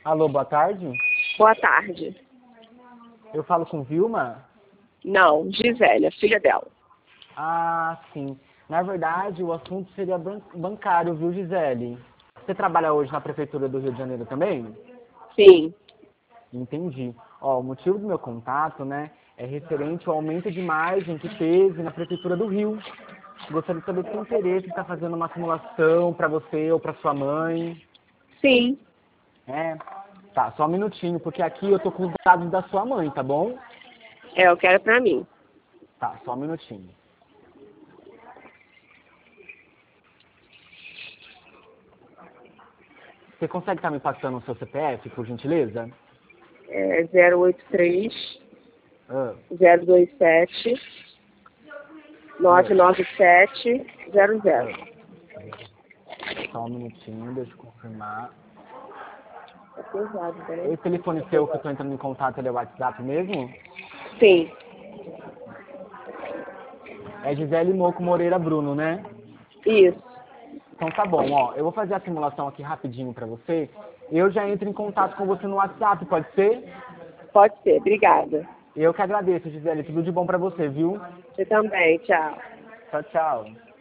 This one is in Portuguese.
Alô, boa tarde. Boa tarde. Eu falo com Vilma? Não, Gisélia, filha dela. Ah, sim. Na verdade, o assunto seria bancário, viu, Gisele? Você trabalha hoje na Prefeitura do Rio de Janeiro também? Sim. Entendi. Ó, o motivo do meu contato, né, é referente ao aumento de margem que teve na Prefeitura do Rio. Gostaria de saber se tem interesse em estar fazendo uma simulação para você ou para sua mãe. Sim. É, tá, só um minutinho, porque aqui eu tô com os dados da sua mãe, tá bom? Eu quero pra mim. Tá, só um minutinho. Você consegue estar me passando o seu CPF, por gentileza? É 083 Ah, 027 ah, 997 00. ah. Só um minutinho, deixa eu confirmar. É pesado, peraí. Esse telefone seu que eu tô entrando em contato, ele é o WhatsApp mesmo? Sim. É Gisele Moco Moreira Bruno, né? Isso. Então tá bom, ó. Eu vou fazer a simulação aqui rapidinho pra você. Eu já entro em contato com você no WhatsApp, pode ser? Pode ser. Obrigada. Eu que agradeço, Gisele. Tudo de bom pra você, viu? Você também. Tchau. Tchau, tchau.